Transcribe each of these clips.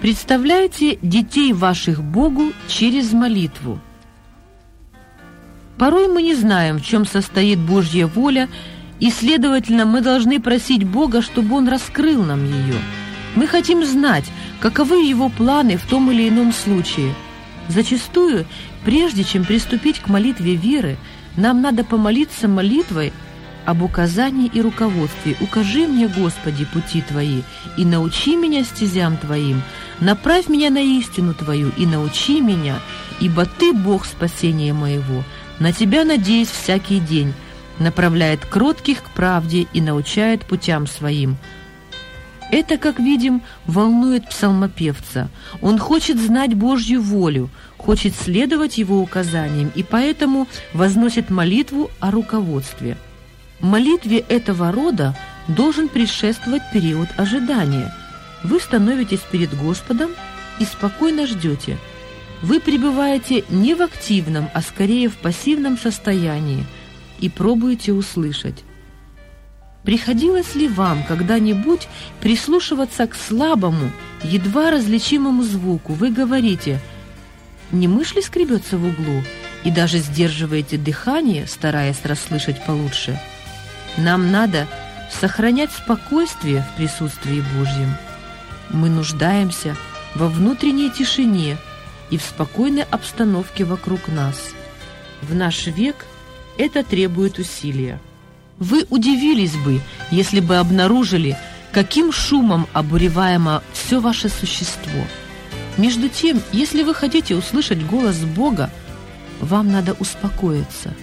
Представляйте детей ваших Богу через молитву. Порой мы не знаем, в чем состоит Божья воля, и, следовательно, мы должны просить Бога, чтобы Он раскрыл нам ее. Мы хотим знать, каковы Его планы в том или ином случае. Зачастую, прежде чем приступить к молитве веры, нам надо помолиться молитвой об указании и руководстве. «Укажи мне, Господи, пути Твои, и научи меня стезям Твоим, направь меня на истину Твою, и научи меня, ибо Ты, Бог спасения моего, на Тебя надеюсь всякий день, направляет кротких к правде и научает путям Своим». Это, как видим, волнует псалмопевца. Он хочет знать Божью волю, хочет следовать Его указаниям, и поэтому возносит молитву о руководстве. Молитве этого рода должен предшествовать период ожидания. Вы становитесь перед Господом и спокойно ждете. Вы пребываете не в активном, а скорее в пассивном состоянии и пробуете услышать. Приходилось ли вам когда-нибудь прислушиваться к слабому, едва различимому звуку? Вы говорите: «Не мышь ли скребется в углу?» и даже сдерживаете дыхание, стараясь расслышать получше. Нам надо сохранять спокойствие в присутствии Божьем. Мы нуждаемся во внутренней тишине и в спокойной обстановке вокруг нас. В наш век это требует усилия. Вы удивились бы, если бы обнаружили, каким шумом обуреваемо все ваше существо. Между тем, если вы хотите услышать голос Бога, вам надо успокоиться.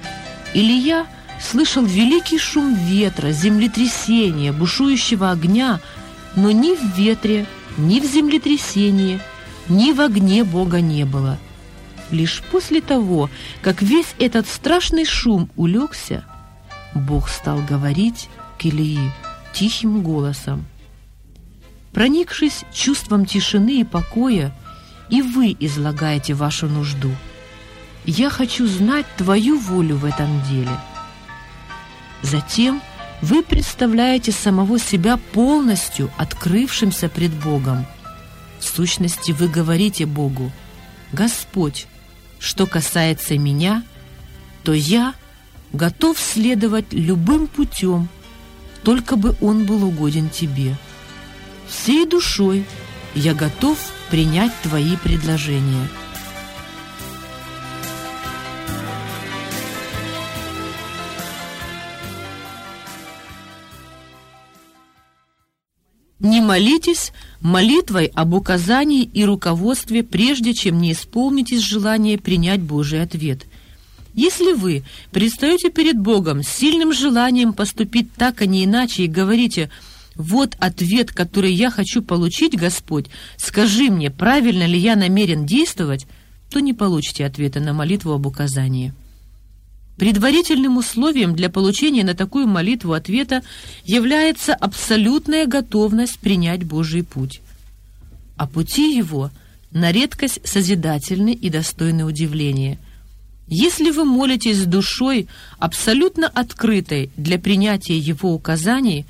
Илия слышал великий шум ветра, землетрясения, бушующего огня, но ни в ветре, ни в землетрясении, ни в огне Бога не было. Лишь после того, как весь этот страшный шум улегся, Бог стал говорить к Илии тихим голосом. Проникшись чувством тишины и покоя, и вы излагаете вашу нужду. Я хочу знать Твою волю в этом деле. Затем вы представляете самого себя полностью открывшимся пред Богом. В сущности, вы говорите Богу: «Господь, что касается меня, то я готов следовать любым путем, только бы он был угоден Тебе. Всей душой я готов принять Твои предложения». Не молитесь молитвой об указании и руководстве, прежде чем не исполнитесь желания принять Божий ответ. Если вы предстаете перед Богом с сильным желанием поступить так, а не иначе, и говорите: «Вот ответ, который я хочу получить, Господь, скажи мне, правильно ли я намерен действовать», то не получите ответа на молитву об указании. Предварительным условием для получения на такую молитву ответа является абсолютная готовность принять Божий путь. А пути Его на редкость созидательны и достойны удивления. Если вы молитесь с душой, абсолютно открытой для принятия Его указаний,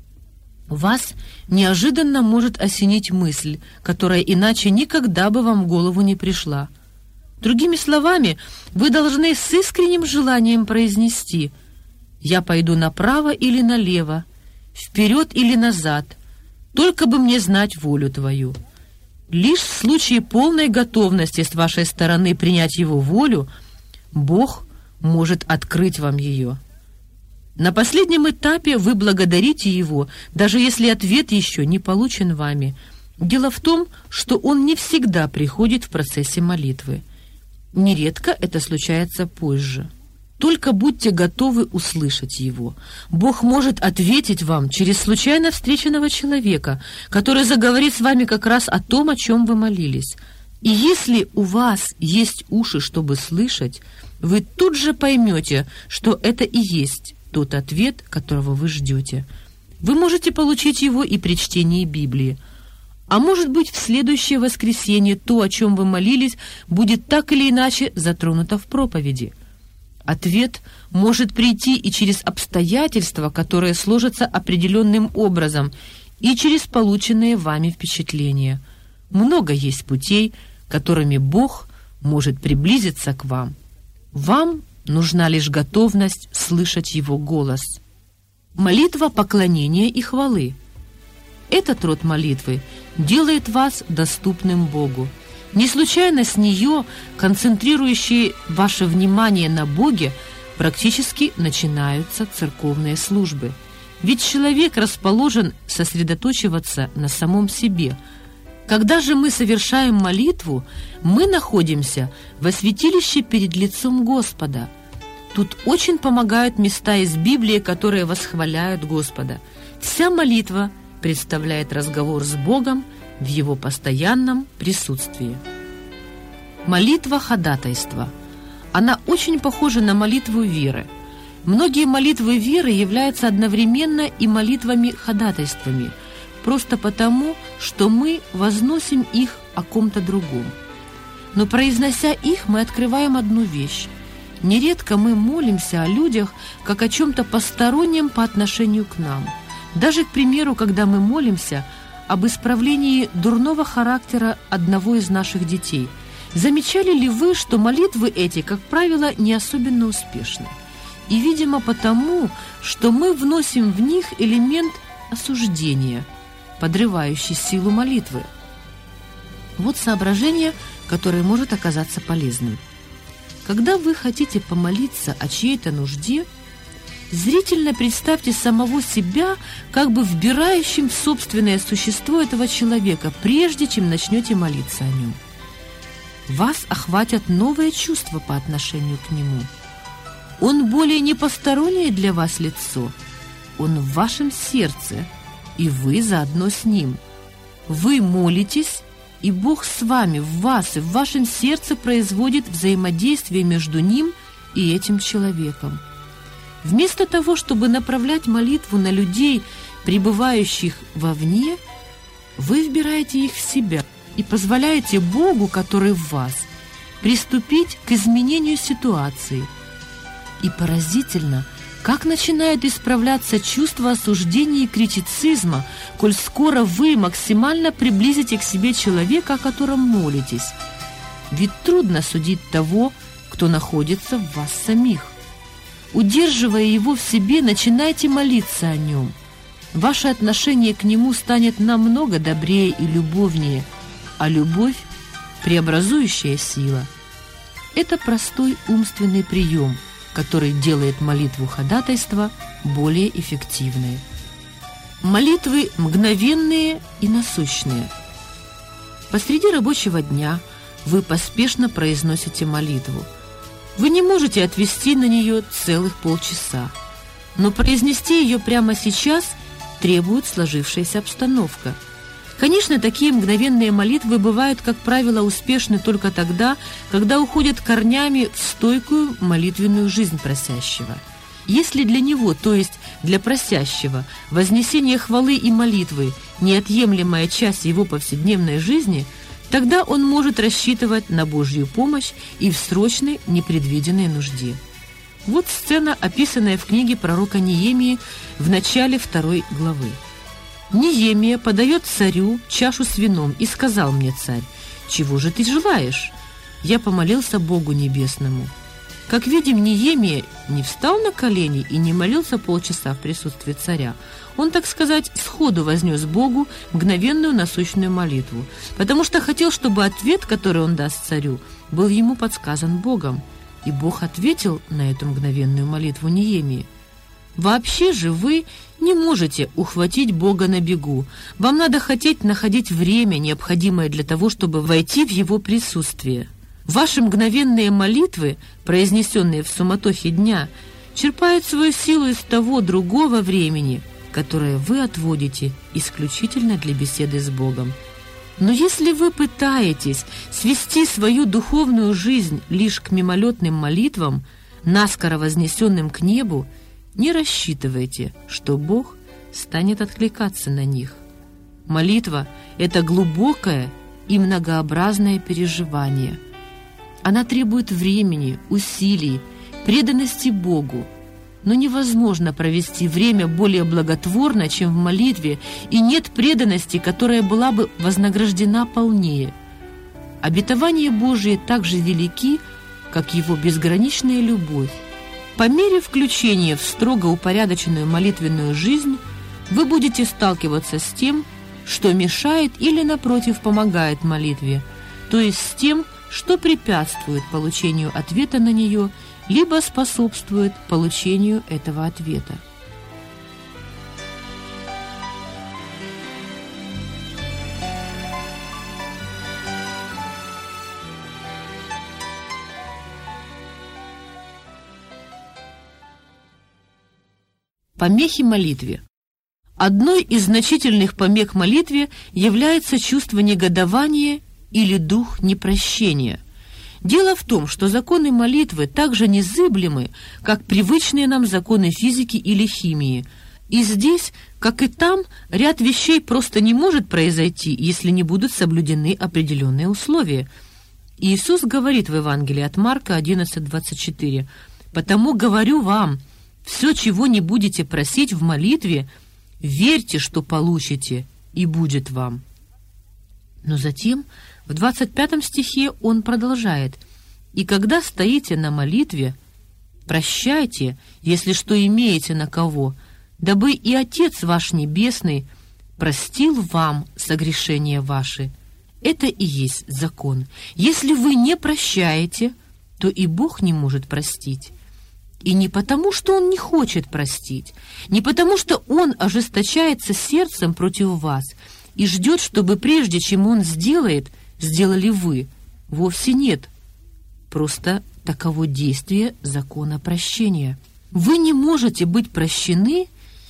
вас неожиданно может осенить мысль, которая иначе никогда бы вам в голову не пришла. Другими словами, вы должны с искренним желанием произнести: «Я пойду направо или налево, вперед или назад, только бы мне знать волю Твою». Лишь в случае полной готовности с вашей стороны принять Его волю, Бог может открыть вам ее. На последнем этапе вы благодарите Его, даже если ответ еще не получен вами. Дело в том, что Он не всегда приходит в процессе молитвы. Нередко это случается позже. Только будьте готовы услышать Его. Бог может ответить вам через случайно встреченного человека, который заговорит с вами как раз о том, о чем вы молились. И если у вас есть уши, чтобы слышать, вы тут же поймете, что это и есть тот ответ, которого вы ждете. Вы можете получить его и при чтении Библии. А может быть, в следующее воскресенье то, о чем вы молились, будет так или иначе затронуто в проповеди. Ответ может прийти и через обстоятельства, которые сложатся определенным образом, и через полученные вами впечатления. Много есть путей, которыми Бог может приблизиться к вам. Вам нужна лишь готовность слышать Его голос. Молитва поклонения и хвалы. Этот род молитвы делает вас доступным Богу. Не случайно с нее, концентрирующие ваше внимание на Боге, практически начинаются церковные службы. Ведь человек расположен сосредоточиваться на самом себе. Когда же мы совершаем молитву, мы находимся во святилище перед лицом Господа. Тут очень помогают места из Библии, которые восхваляют Господа. Вся молитва представляет разговор с Богом в Его постоянном присутствии. Молитва ходатайства. Она очень похожа на молитву веры. Многие молитвы веры являются одновременно и молитвами-ходатайствами, просто потому, что мы возносим их о ком-то другом. Но произнося их, мы открываем одну вещь. Нередко мы молимся о людях, как о чем-то постороннем по отношению к нам. Даже, к примеру, когда мы молимся об исправлении дурного характера одного из наших детей. Замечали ли вы, что молитвы эти, как правило, не особенно успешны? И, видимо, потому, что мы вносим в них элемент осуждения, подрывающий силу молитвы. Вот соображение, которое может оказаться полезным. Когда вы хотите помолиться о чьей-то нужде, зрительно представьте самого себя, как бы вбирающим в собственное существо этого человека, прежде чем начнете молиться о нем. Вас охватят новые чувства по отношению к нему. Он более не постороннее для вас лицо, он в вашем сердце, и вы заодно с ним. Вы молитесь, и Бог с вами, в вас и в вашем сердце производит взаимодействие между ним и этим человеком. Вместо того, чтобы направлять молитву на людей, пребывающих вовне, вы вбираете их в себя и позволяете Богу, который в вас, приступить к изменению ситуации. И поразительно, как начинает исправляться чувство осуждения и критицизма, коль скоро вы максимально приблизите к себе человека, о котором молитесь. Ведь трудно судить того, кто находится в вас самих. Удерживая его в себе, начинайте молиться о нем. Ваше отношение к нему станет намного добрее и любовнее, а любовь – преобразующая сила. Это простой умственный прием, который делает молитву ходатайства более эффективной. Молитвы мгновенные и насущные. Посреди рабочего дня вы поспешно произносите молитву. Вы не можете отвести на нее целых полчаса, но произнести ее прямо сейчас требует сложившаяся обстановка. Конечно, такие мгновенные молитвы бывают, как правило, успешны только тогда, когда уходят корнями в стойкую молитвенную жизнь просящего. Если для него, то есть для просящего, вознесение хвалы и молитвы – неотъемлемая часть его повседневной жизни, тогда он может рассчитывать на Божью помощь и в срочной непредвиденной нужде. Вот сцена, описанная в книге пророка Неемии в начале 2 главы. Неемия подает царю чашу с вином, и сказал мне царь: «Чего же ты желаешь?» Я помолился Богу Небесному. Как видим, Неемия не встал на колени и не молился полчаса в присутствии царя. Он, так сказать, сходу вознес Богу мгновенную насущную молитву, потому что хотел, чтобы ответ, который он даст царю, был ему подсказан Богом. И Бог ответил на эту мгновенную молитву Неемии. Вообще же вы не можете ухватить Бога на бегу. Вам надо хотеть находить время, необходимое для того, чтобы войти в Его присутствие. Ваши мгновенные молитвы, произнесенные в суматохе дня, черпают свою силу из того другого времени, которое вы отводите исключительно для беседы с Богом. Но если вы пытаетесь свести свою духовную жизнь лишь к мимолетным молитвам, наскоро вознесенным к небу, не рассчитывайте, что Бог станет откликаться на них. Молитва – это глубокое и многообразное переживание. Она требует времени, усилий, преданности Богу. Но невозможно провести время более благотворно, чем в молитве, и нет преданности, которая была бы вознаграждена полнее. Обетования Божии так же велики, как Его безграничная любовь. По мере включения в строго упорядоченную молитвенную жизнь вы будете сталкиваться с тем, что мешает или, напротив, помогает молитве, то есть с тем, что препятствует получению ответа на нее, либо способствует получению этого ответа. Помехи молитве. Одной из значительных помех молитве является чувство негодования или дух непрощения. Дело в том, что законы молитвы так же незыблемы, как привычные нам законы физики или химии. И здесь, как и там, ряд вещей просто не может произойти, если не будут соблюдены определенные условия. Иисус говорит в Евангелии от Марка 11:24: «Потому говорю вам, все, чего не будете просить в молитве, верьте, что получите, и будет вам». Но затем в 25 стихе он продолжает: «И когда стоите на молитве, прощайте, если что имеете на кого, дабы и Отец ваш Небесный простил вам согрешения ваши». Это и есть закон. Если вы не прощаете, то и Бог не может простить. И не потому, что Он не хочет простить, не потому, что Он ожесточается сердцем против вас и ждет, чтобы прежде чем Он сделает, сделали вы. Вовсе нет. Просто таково действие закона прощения. Вы не можете быть прощены,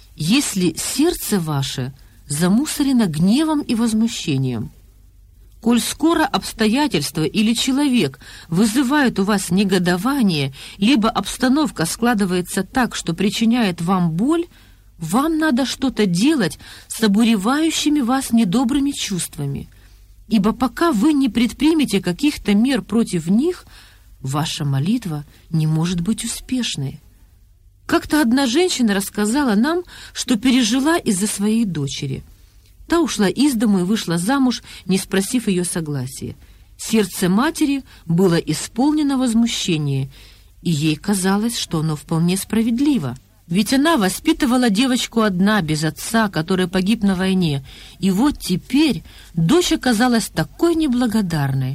если сердце ваше замусорено гневом и возмущением. Коль скоро обстоятельства или человек вызывают у вас негодование, либо обстановка складывается так, что причиняет вам боль, вам надо что-то делать с обуревающими вас недобрыми чувствами. Ибо пока вы не предпримете каких-то мер против них, ваша молитва не может быть успешной. Как-то одна женщина рассказала нам, что пережила из-за своей дочери. Та ушла из дому и вышла замуж, не спросив ее согласия. Сердце матери было исполнено возмущения, и ей казалось, что оно вполне справедливо. Ведь она воспитывала девочку одна, без отца, который погиб на войне, и вот теперь дочь оказалась такой неблагодарной.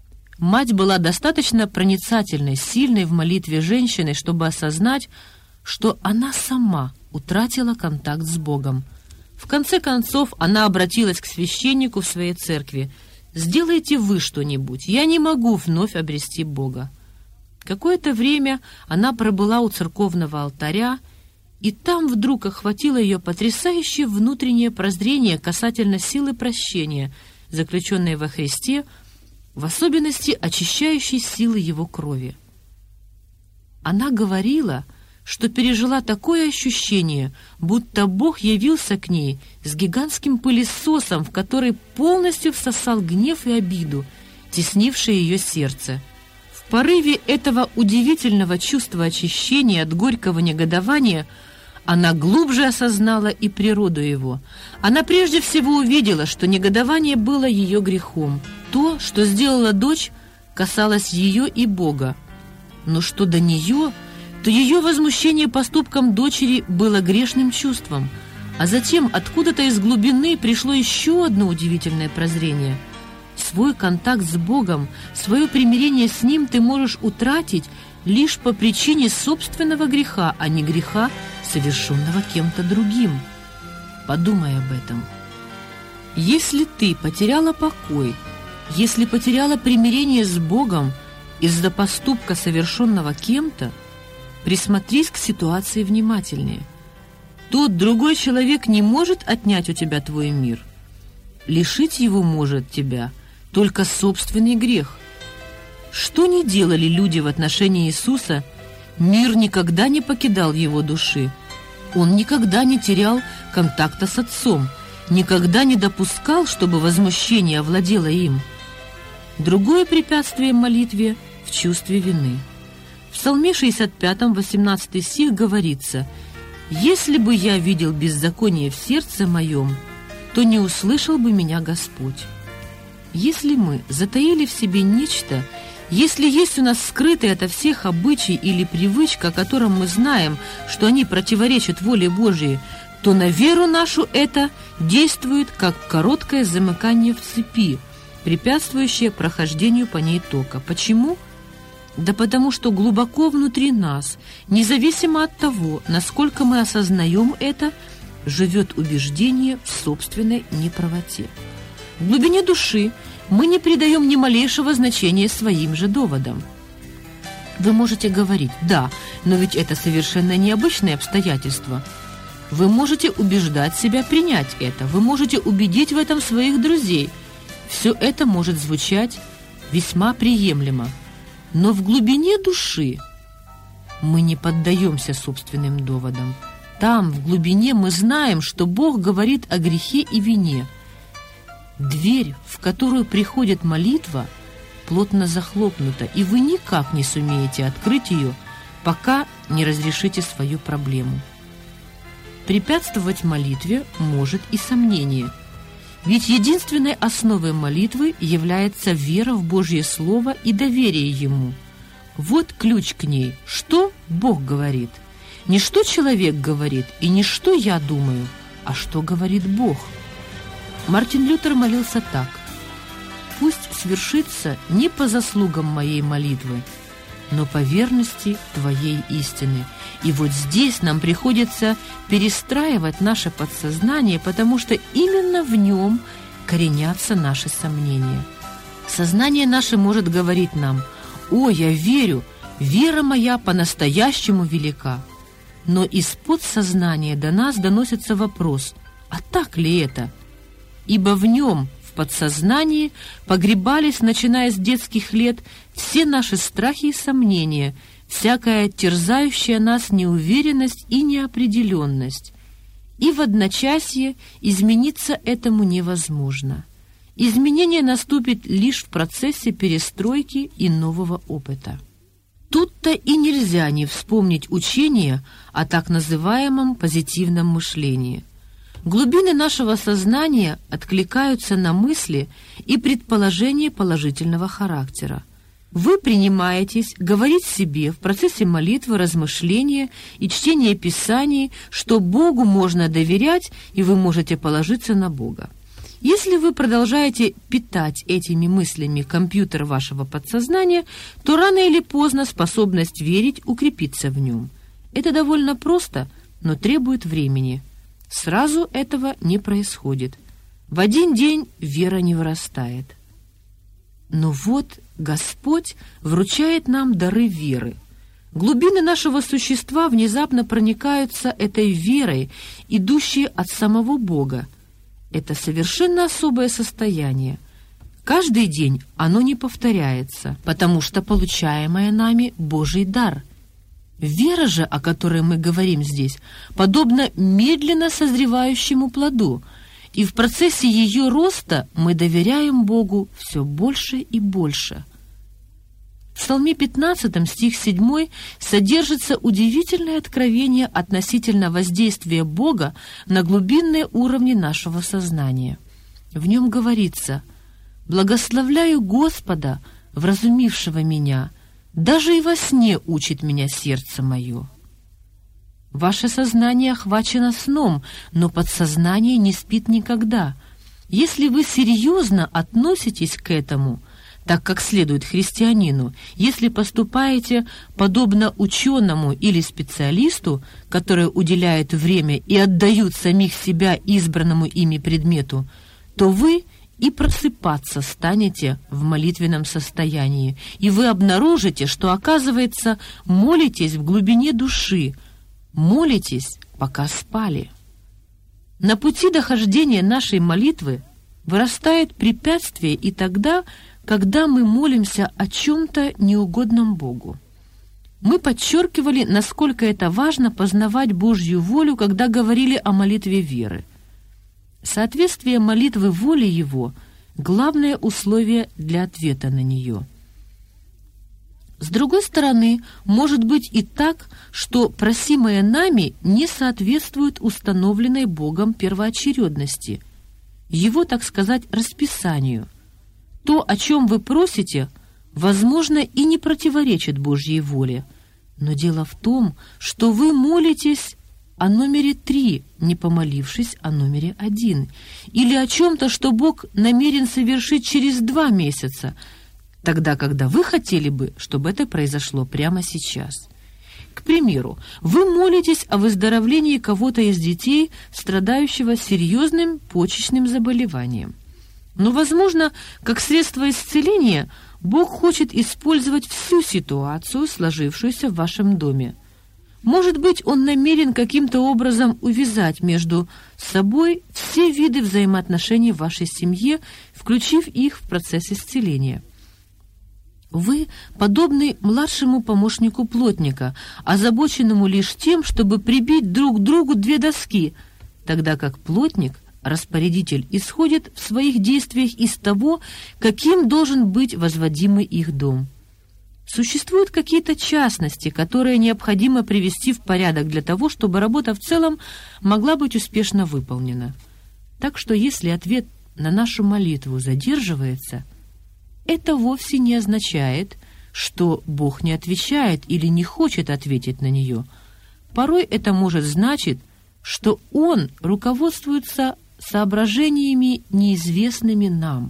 Мать была достаточно проницательной, сильной в молитве женщиной, чтобы осознать, что она сама утратила контакт с Богом. В конце концов, она обратилась к священнику в своей церкви: «Сделайте вы что-нибудь, я не могу вновь обрести Бога». Какое-то время она пробыла у церковного алтаря, и там вдруг охватило ее потрясающее внутреннее прозрение касательно силы прощения, заключенной во Христе, в особенности очищающей силы Его крови. Она говорила, что пережила такое ощущение, будто Бог явился к ней с гигантским пылесосом, в который полностью всосал гнев и обиду, теснившие ее сердце. В порыве этого удивительного чувства очищения от горького негодования она глубже осознала и природу его. Она прежде всего увидела, что негодование было ее грехом. То, что сделала дочь, касалось ее и Бога. Но что до нее, то ее возмущение поступком дочери было грешным чувством, а затем откуда-то из глубины пришло еще одно удивительное прозрение. Свой контакт с Богом, свое примирение с Ним ты можешь утратить лишь по причине собственного греха, а не греха, совершенного кем-то другим. Подумай об этом. Если ты потеряла покой, если потеряла примирение с Богом из-за поступка, совершенного кем-то, присмотрись к ситуации внимательнее. Тот другой человек не может отнять у тебя твой мир. Лишить его может тебя только собственный грех. Что ни делали люди в отношении Иисуса, мир никогда не покидал его души. Он никогда не терял контакта с Отцом, никогда не допускал, чтобы возмущение овладело им. Другое препятствие молитве в чувстве вины. В Псалме 65, 18 стих говорится: «Если бы я видел беззаконие в сердце моем, то не услышал бы меня Господь». Если мы затаили в себе нечто, если есть у нас скрытый ото всех обычай или привычка, о котором мы знаем, что они противоречат воле Божьей, то на веру нашу это действует как короткое замыкание в цепи, препятствующее прохождению по ней тока. Почему? Да потому что глубоко внутри нас, независимо от того, насколько мы осознаем это, живет убеждение в собственной неправоте. В глубине души мы не придаем ни малейшего значения своим же доводам. Вы можете говорить: «Да, но ведь это совершенно необычные обстоятельства». Вы можете убеждать себя принять это, вы можете убедить в этом своих друзей. Все это может звучать весьма приемлемо. Но в глубине души мы не поддаемся собственным доводам. Там, в глубине, мы знаем, что Бог говорит о грехе и вине. Дверь, в которую приходит молитва, плотно захлопнута, и вы никак не сумеете открыть ее, пока не разрешите свою проблему. Препятствовать молитве может и сомнение. Ведь единственной основой молитвы является вера в Божье Слово и доверие Ему. Вот ключ к ней. Что Бог говорит? Не что человек говорит и не что я думаю, а что говорит Бог. Мартин Лютер молился так: «Пусть свершится не по заслугам моей молитвы, но по верности Твоей истины». И вот здесь нам приходится перестраивать наше подсознание, потому что именно в нем коренятся наши сомнения. Сознание наше может говорить нам: «О, я верю, вера моя по-настоящему велика». Но из подсознания до нас доносится вопрос: а так ли это? Ибо в нем, в подсознании, погребались, начиная с детских лет, все наши страхи и сомнения, всякая терзающая нас неуверенность и неопределенность. И в одночасье измениться этому невозможно. Изменение наступит лишь в процессе перестройки и нового опыта. Тут-то и нельзя не вспомнить учение о так называемом позитивном мышлении. Глубины нашего сознания откликаются на мысли и предположения положительного характера. Вы принимаетесь говорить себе в процессе молитвы, размышления и чтения Писаний, что Богу можно доверять, и вы можете положиться на Бога. Если вы продолжаете питать этими мыслями компьютер вашего подсознания, то рано или поздно способность верить укрепится в нем. Это довольно просто, но требует времени. Сразу этого не происходит. В один день вера не вырастает. Но вот Господь вручает нам дары веры. Глубины нашего существа внезапно проникаются этой верой, идущей от самого Бога. Это совершенно особое состояние. Каждый день оно не повторяется, потому что получаемое нами Божий дар. Вера же, о которой мы говорим здесь, подобна медленно созревающему плоду, и в процессе ее роста мы доверяем Богу все больше и больше. В Псалме 15, стих 7, содержится удивительное откровение относительно воздействия Бога на глубинные уровни нашего сознания. В нем говорится: «Благословляю Господа, вразумившего меня, даже и во сне учит меня сердце мое». Ваше сознание охвачено сном, но подсознание не спит никогда. Если вы серьезно относитесь к этому, так как следует христианину, если поступаете подобно ученому или специалисту, которые уделяют время и отдают самих себя избранному ими предмету, то вы и просыпаться станете в молитвенном состоянии, и вы обнаружите, что, оказывается, молитесь в глубине души, молитесь, пока спали. На пути дохождения нашей молитвы вырастает препятствие и тогда, когда мы молимся о чем-то неугодном Богу. Мы подчеркивали, насколько это важно познавать Божью волю, когда говорили о молитве веры. Соответствие молитвы воле Его – главное условие для ответа на нее. С другой стороны, может быть и так, что просимое нами не соответствует установленной Богом первоочередности, Его, так сказать, расписанию. То, о чем вы просите, возможно, и не противоречит Божьей воле, но дело в том, что вы молитесь о номере 3, не помолившись о номере 1, или о чем-то, что Бог намерен совершить через 2 месяца, тогда, когда вы хотели бы, чтобы это произошло прямо сейчас. К примеру, вы молитесь о выздоровлении кого-то из детей, страдающего серьезным почечным заболеванием. Но, возможно, как средство исцеления Бог хочет использовать всю ситуацию, сложившуюся в вашем доме. Может быть, Он намерен каким-то образом увязать между собой все виды взаимоотношений в вашей семье, включив их в процесс исцеления. Вы подобны младшему помощнику плотника, озабоченному лишь тем, чтобы прибить друг к другу 2 доски, тогда как плотник, распорядитель, исходит в своих действиях из того, каким должен быть возводимый их дом. Существуют какие-то частности, которые необходимо привести в порядок для того, чтобы работа в целом могла быть успешно выполнена. Так что если ответ на нашу молитву задерживается, это вовсе не означает, что Бог не отвечает или не хочет ответить на нее. Порой это может значить, что Он руководствуется соображениями, неизвестными нам.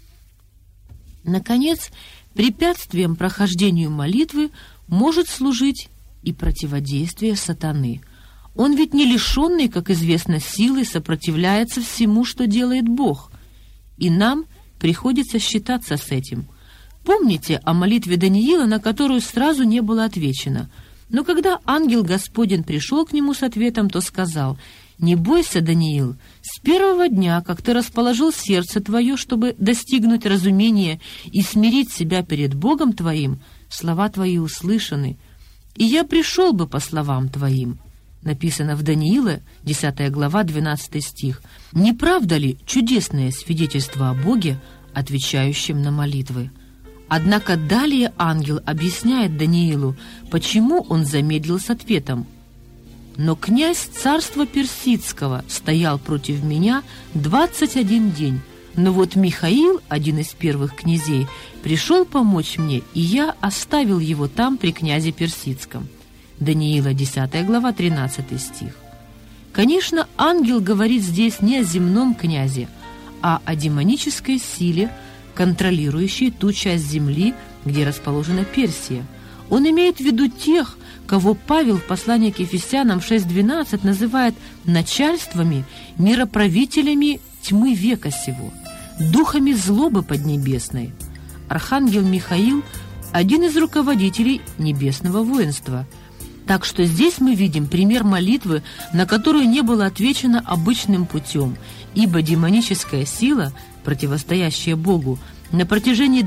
Наконец, препятствием прохождению молитвы может служить и противодействие сатаны. Он ведь не лишенный, как известно, силы, сопротивляется всему, что делает Бог. И нам приходится считаться с этим. Помните о молитве Даниила, на которую сразу не было отвечено. Но когда ангел Господень пришел к нему с ответом, то сказал: «Не бойся, Даниил, с первого дня, как ты расположил сердце твое, чтобы достигнуть разумения и смирить себя перед Богом твоим, слова твои услышаны, и я пришел бы по словам твоим». Написано в Даниила, 10 глава, 12 стих. Не правда ли чудесное свидетельство о Боге, отвечающем на молитвы? Однако далее ангел объясняет Даниилу, почему он замедлил с ответом. «Но князь царства Персидского стоял против меня 21 день, но вот Михаил, один из первых князей, пришел помочь мне, и я оставил его там при князе Персидском». Даниила, 10 глава, 13 стих. Конечно, ангел говорит здесь не о земном князе, а о демонической силе, контролирующей ту часть земли, где расположена Персия. Он имеет в виду тех, кого Павел в послании к Ефесянам 6:12 называет начальствами, мироправителями тьмы века сего, духами злобы поднебесной. Архангел Михаил – один из руководителей небесного воинства. Так что здесь мы видим пример молитвы, на которую не было отвечено обычным путем, ибо демоническая сила, противостоящая Богу, на протяжении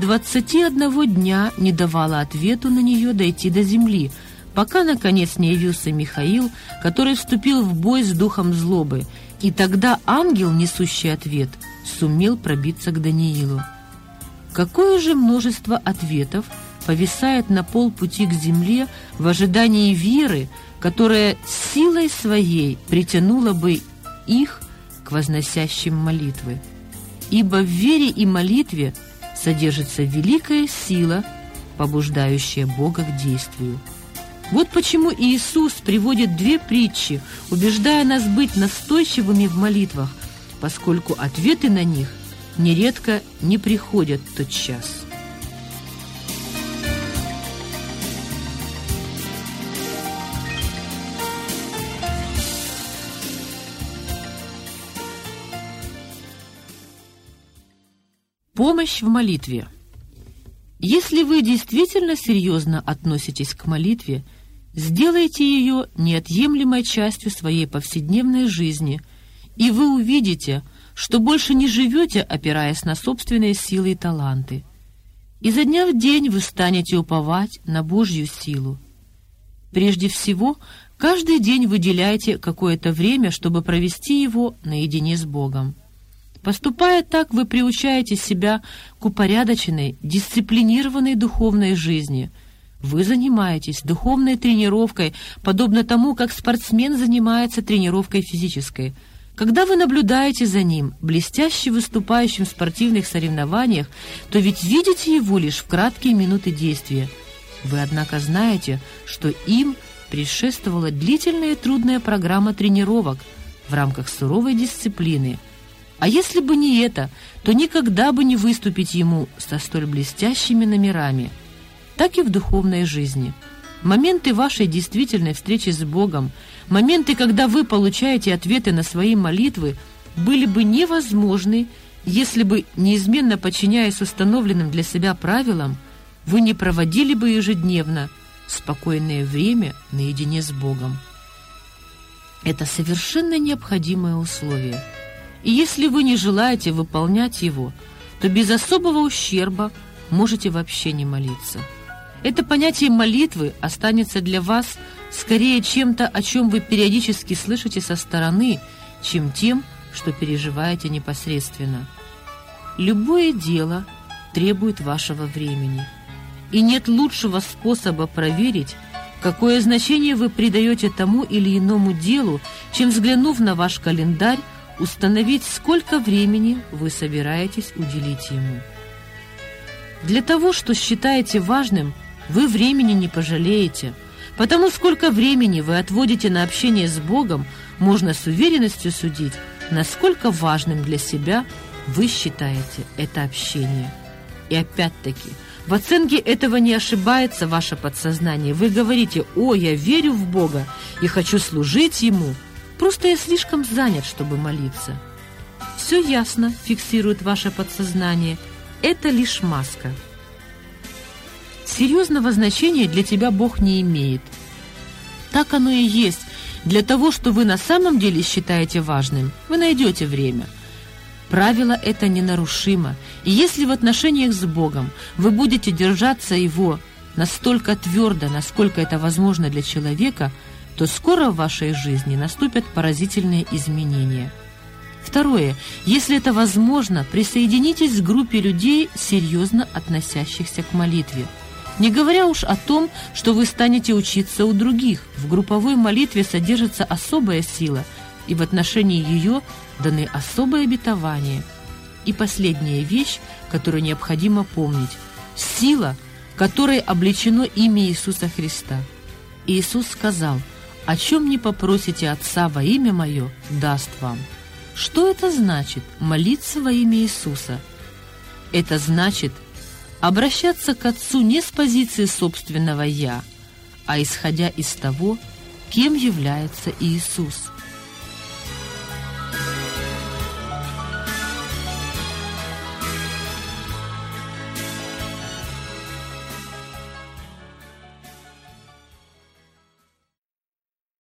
21 дня не давала ответу на нее дойти до земли, пока, наконец, не явился Михаил, который вступил в бой с духом злобы, и тогда ангел, несущий ответ, сумел пробиться к Даниилу. Какое же множество ответов повисает на полпути к земле в ожидании веры, которая силой своей притянула бы их к возносящим молитвы. Ибо в вере и молитве содержится великая сила, побуждающая Бога к действию. Вот почему Иисус приводит 2 притчи, убеждая нас быть настойчивыми в молитвах, поскольку ответы на них нередко не приходят тотчас. Помощь в молитве. Если вы действительно серьезно относитесь к молитве, сделайте ее неотъемлемой частью своей повседневной жизни, и вы увидите, что больше не живете, опираясь на собственные силы и таланты. Изо дня в день вы станете уповать на Божью силу. Прежде всего, каждый день выделяйте какое-то время, чтобы провести его наедине с Богом. Поступая так, вы приучаете себя к упорядоченной, дисциплинированной духовной жизни. Вы занимаетесь духовной тренировкой, подобно тому, как спортсмен занимается тренировкой физической. Когда вы наблюдаете за ним, блестяще выступающим в спортивных соревнованиях, то ведь видите его лишь в краткие минуты действия. Вы, однако, знаете, что им предшествовала длительная и трудная программа тренировок в рамках суровой дисциплины. А если бы не это, то никогда бы не выступить ему со столь блестящими номерами. Так и в духовной жизни. Моменты вашей действительной встречи с Богом, моменты, когда вы получаете ответы на свои молитвы, были бы невозможны, если бы, неизменно подчиняясь установленным для себя правилам, вы не проводили бы ежедневно спокойное время наедине с Богом. Это совершенно необходимое условие. И если вы не желаете выполнять его, то без особого ущерба можете вообще не молиться. Это понятие молитвы останется для вас скорее чем-то, о чем вы периодически слышите со стороны, чем тем, что переживаете непосредственно. Любое дело требует вашего времени. И нет лучшего способа проверить, какое значение вы придаете тому или иному делу, чем, взглянув на ваш календарь, установить, сколько времени вы собираетесь уделить ему. Для того, что считаете важным, вы времени не пожалеете, потому сколько времени вы отводите на общение с Богом, можно с уверенностью судить, насколько важным для себя вы считаете это общение. И опять-таки, в оценке этого не ошибается ваше подсознание. Вы говорите: «О, я верю в Бога и хочу служить Ему, просто я слишком занят, чтобы молиться». Все ясно, фиксирует ваше подсознание, это лишь маска. Серьезного значения для тебя Бог не имеет. Так оно и есть. Для того, что вы на самом деле считаете важным, вы найдете время. Правило это ненарушимо, и если в отношениях с Богом вы будете держаться Его настолько твердо, насколько это возможно для человека, то скоро в вашей жизни наступят поразительные изменения. Второе. Если это возможно, присоединитесь к группе людей, серьезно относящихся к молитве. Не говоря уж о том, что вы станете учиться у других. В групповой молитве содержится особая сила, и в отношении ее даны особые обетования. И последняя вещь, которую необходимо помнить – сила, которой облечено имя Иисуса Христа. Иисус сказал: «О чем не попросите Отца во имя Мое, даст вам». Что это значит – молиться во имя Иисуса? Это значит обращаться к Отцу не с позиции собственного «я», а исходя из того, кем является Иисус.